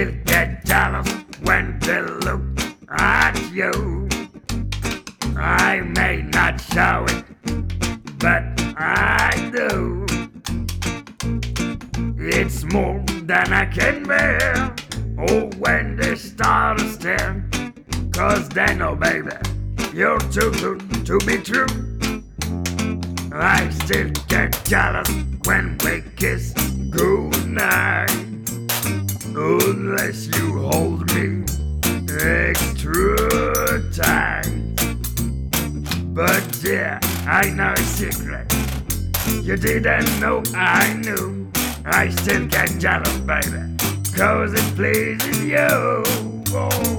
still get jealous when they look at you. I may not show it, but I do. It's more than I can bear. Oh, when they start to stare, 'cause they know, baby, you're too good to be true. I still get jealous when we kiss goodnight, unless you hold me extra tight. But yeah, I know a secret you didn't know I knew. I still get jealous, baby, 'cause it pleases you. Oh.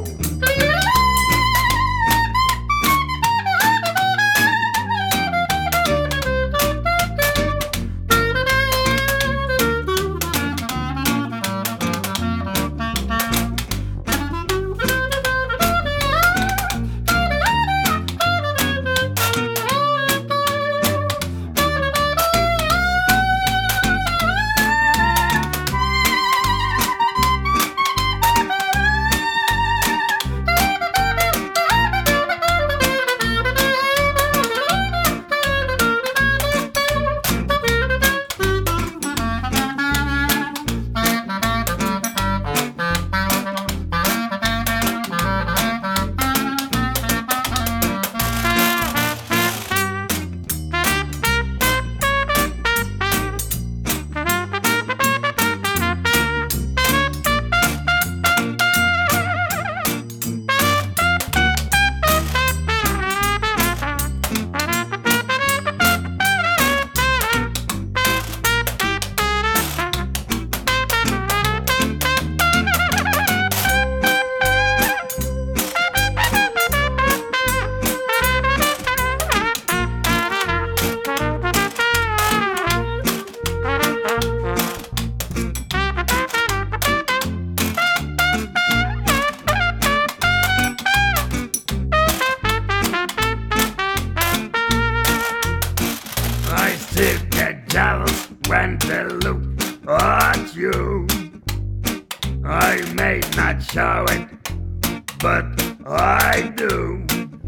I still get jealous when they look at you. I may not show it, but I do.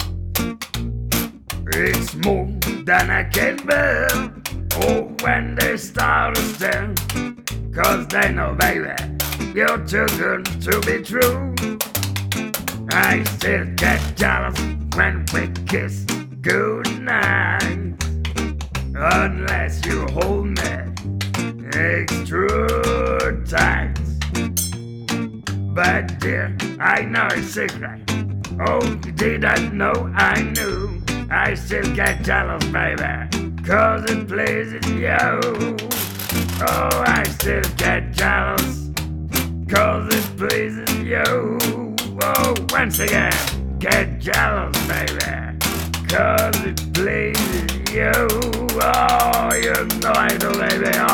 It's more than I can bear. Oh, when they start to stare, 'cause they know, baby, you're too good to be true. I still get jealous when we kiss goodnight, unless you hold me extra tight. But dear, I know a secret. Oh, you didn't know I knew. I still get jealous, baby, 'cause it pleases you. Oh, I still get jealous, 'cause it pleases you. Oh, once again, get jealous, baby, 'cause it pleases you. Oh, you know I do, baby.